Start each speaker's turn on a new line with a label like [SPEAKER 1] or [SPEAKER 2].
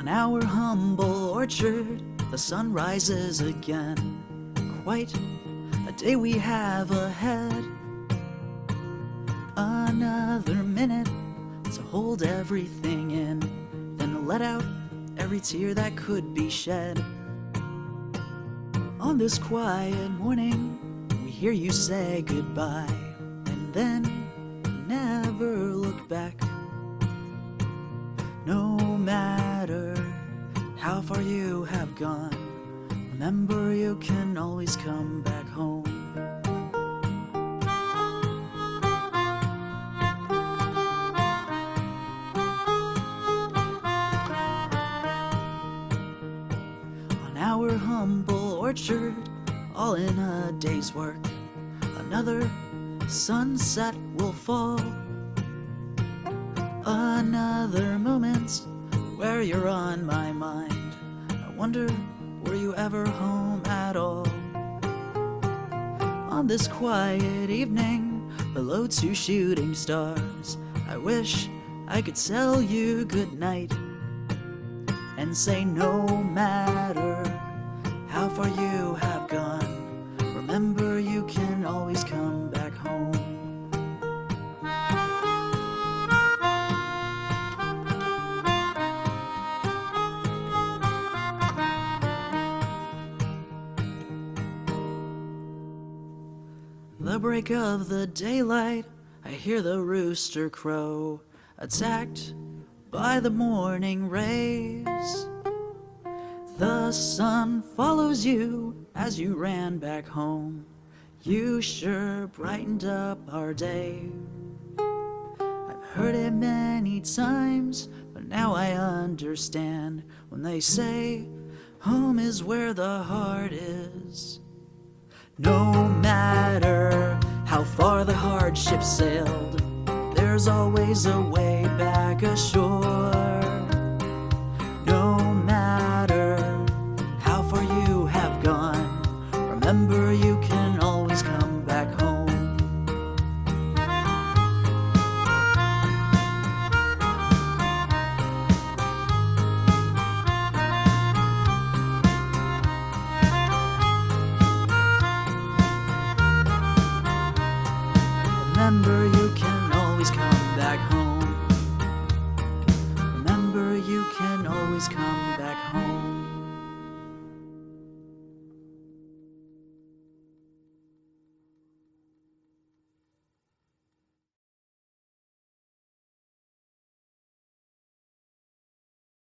[SPEAKER 1] On our humble orchard, the sun rises again. Quite a day we have ahead. Another minute to hold everything in, then let out every tear that could be shed. On this quiet morning, we hear you say goodbye, and then never look back. No matter how far you have gone, remember you can always come back home. On our humble orchard, all in a day's work, another sunset will fall. Another moment where you're on my mind. I wonder, were you ever home at all? On this quiet evening, below two shooting stars, I wish I could tell you goodnight and say no matter how far you have gone, remember you can always come back home. The break of the daylight, I hear the rooster crow, attacked by the morning rays. The sun follows you as you ran back home. You sure brightened up our day. I've heard it many times, but now I understand when they say home is where the heart is. No matter how far the hardship sailed, there's always a way back ashore. No matter how far you have gone, remember you